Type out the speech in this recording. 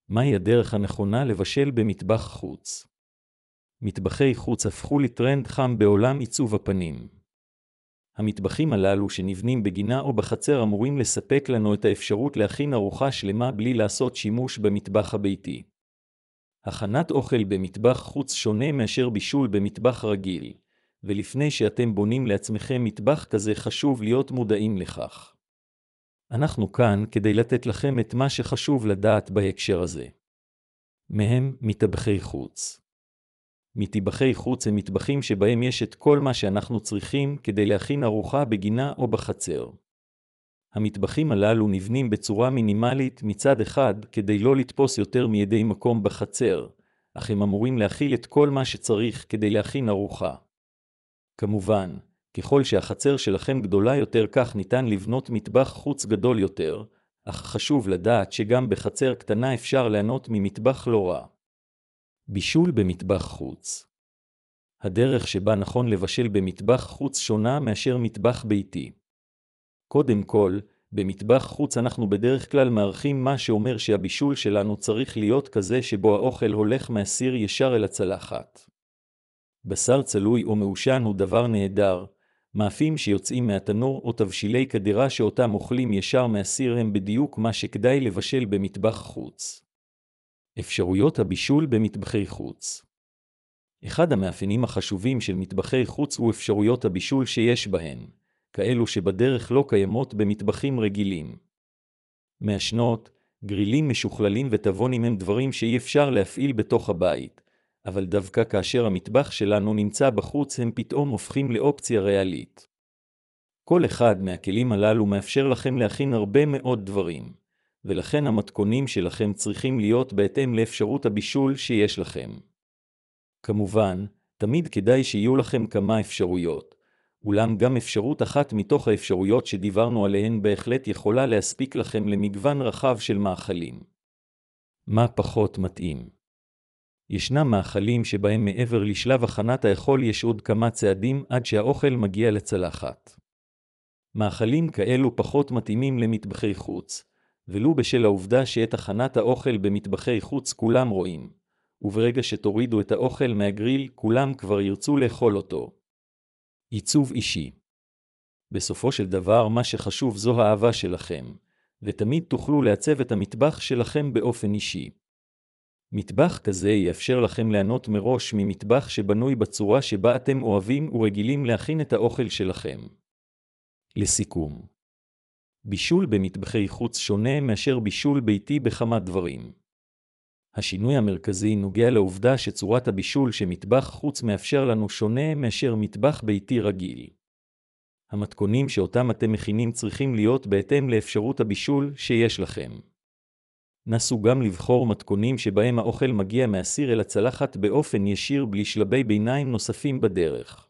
מהי הדרך הנכונה לבשל במטבח חוץ? מטבחי חוץ הפכו לטרנד חם בעולם עיצוב הפנים. המטבחים הללו שנבנים בגינה או בחצר אמורים לספק לנו את האפשרות להכין ארוחה שלמה בלי לעשות שימוש במטבח הביתי. הכנת אוכל במטבח חוץ שונה מאשר בישול במטבח רגיל, ולפני שאתם בונים לעצמכם מטבח כזה חשוב להיות מודעים לכך. אנחנו כאן כדי לתת לכם את מה שחשוב לדעת בהקשר הזה. מהם מטבחי חוץ. מטבחי חוץ הם מטבחים שבהם יש את כל מה שאנחנו צריכים כדי להכין ארוחה בגינה או בחצר. המטבחים הללו נבנים בצורה מינימלית מצד אחד כדי לא לתפוס יותר מידי מקום בחצר, אך הם אמורים להכיל את כל מה שצריך כדי להכין ארוחה. כמובן, ככל שהחצר שלכם גדולה יותר כך ניתן לבנות מטבח חוץ גדול יותר, אך חשוב לדעת שגם בחצר קטנה אפשר ליהנות ממטבח לא רע. בישול במטבח חוץ. הדרך שבה נכון לבשל במטבח חוץ שונה מאשר מטבח ביתי. קודם כל, במטבח חוץ אנחנו בדרך כלל מערכים מה שאומר שהבישול שלנו צריך להיות כזה שבו האוכל הולך מהסיר ישר אל הצלחת. בשר צלוי או מעושן הוא דבר נהדר, מאפים שיוצאים מהתנור או תבשילי קדירה שאותם אוכלים ישר מהסיר הם בדיוק מה שכדאי לבשל במטבח חוץ. אפשרויות הבישול במטבחי חוץ. אחד המאפיינים החשובים של מטבחי חוץ הוא אפשרויות הבישול שיש בהן, כאלו שבדרך לא קיימות במטבחים רגילים. מעשנות, גרילים משוכללים וטבונים הם דברים שאי אפשר להפעיל בתוך הבית, אבל דווקא כאשר המטבח שלנו נמצא בחוץ הם פתאום הופכים לאופציה ריאלית. כל אחד מהכלים הללו מאפשר לכם להכין הרבה מאוד דברים, ולכן המתכונים שלכם צריכים להיות בהתאם לאפשרות הבישול שיש לכם. כמובן, תמיד כדאי שיהיו לכם כמה אפשרויות, אולם גם אפשרות אחת מתוך האפשרויות שדיברנו עליהן בהחלט יכולה להספיק לכם למגוון רחב של מאכלים. מה פחות מתאים? ישנם מאכלים שבהם מעבר לשלב הכנת האכול יש עוד כמה צעדים עד שהאוכל מגיע לצלחת. מאכלים כאלו פחות מתאימים למטבחי חוץ, ולו בשל העובדה שאת הכנת האוכל במטבחי חוץ כולם רואים, וברגע שתורידו את האוכל מהגריל כולם כבר ירצו לאכול אותו. עיצוב אישי. בסופו של דבר מה שחשוב זו האהבה שלכם, ותמיד תוכלו לעצב את המטבח שלכם באופן אישי. מטבח כזה יאפשר לכם ליהנות מראש ממטבח שבנוי בצורה שבה אתם אוהבים ורגילים להכין את האוכל שלכם. לסיכום. בישול במטבחי חוץ שונה מאשר בישול ביתי בכמה דברים. השינוי המרכזי נוגע לעובדה שצורת הבישול שמטבח חוץ מאפשר לנו שונה מאשר מטבח ביתי רגיל. המתכונים שאותם אתם מכינים צריכים להיות בהתאם לאפשרות הבישול שיש לכם. נסו גם לבחור מתכונים שבהם האוכל מגיע מהסיר אל הצלחת באופן ישיר בלי שלבי ביניים נוספים בדרך.